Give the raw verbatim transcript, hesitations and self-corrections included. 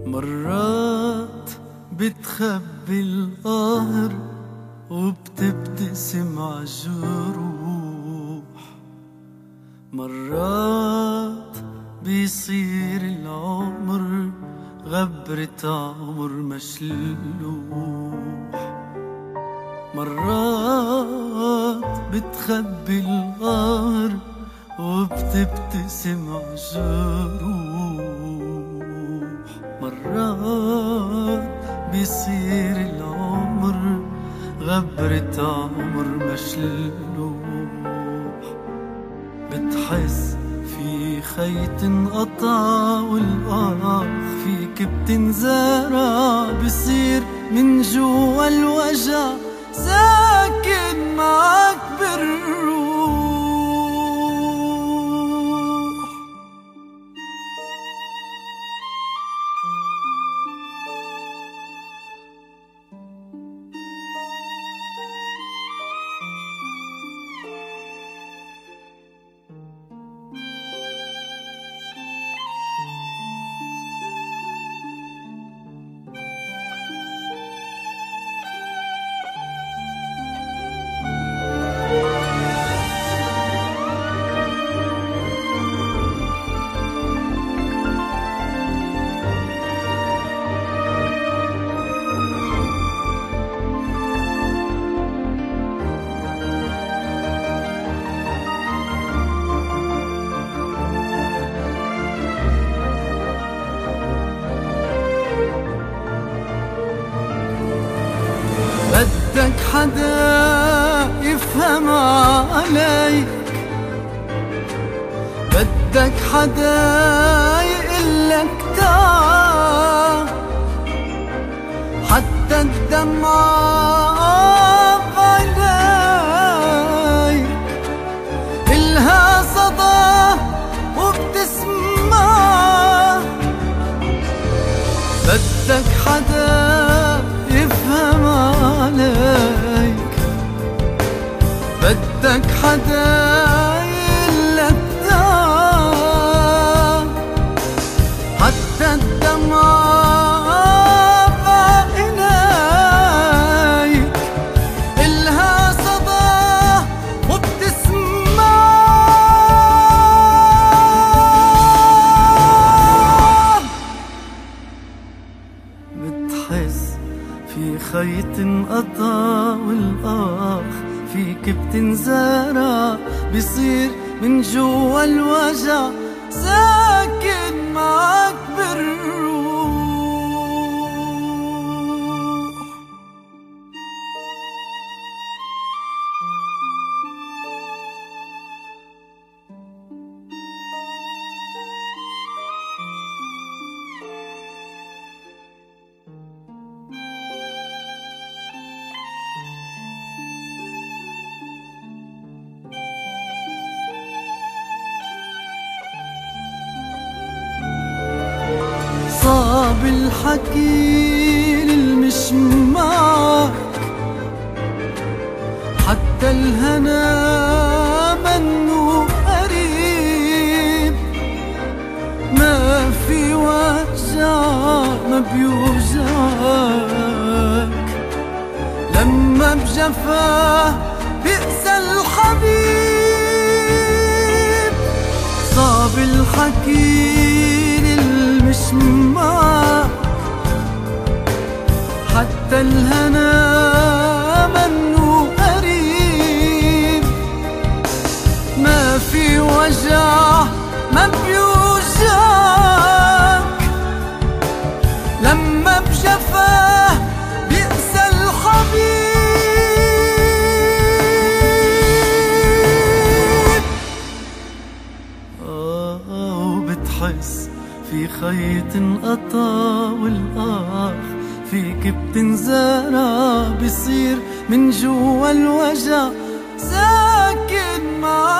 مرات بتخبي القهر وبتبتسم عالجروح، مرات بيصير العمر غبرة عمر مشلوح، مرات بتخبي القهر وبتبتسم عالجروح، مرات بيصير العمر غبرة عمر مشلوح، بتحس في خيط انقطع والآخ فيك بتنزرع، بصير من جوا الوجع ساكن معك بالروح. بدك حدا يفهم عليك، بدك حدا يقلك تعال، حتى الدمعة بعينيك إلها صدى وبتسمع، بدك حدا يفهم عليك، بدك حدا يقلك تعال، حتى الدمعة بعينيك إلها صدى وبتسمع، بتحس في خيط انقطع والآخ فيك بتنزرع، بيصير من جوا الوجع ساكن معك بالروح. صعب الحكي للمش معك، حتى الهنا منه قريب، ما في وجع ما بيوجعك، لما بجفاه بئسى الحبيب. صعب الحكي مش معك، حتى الهنا منه قريب، ما في وجع ما بيوجعك، لما بجفاه بئسى الحبيب. آه وبتحس في خيط انقطع والآخ فيك بتنزرع، بصير من جوا الوجع ساكن معك.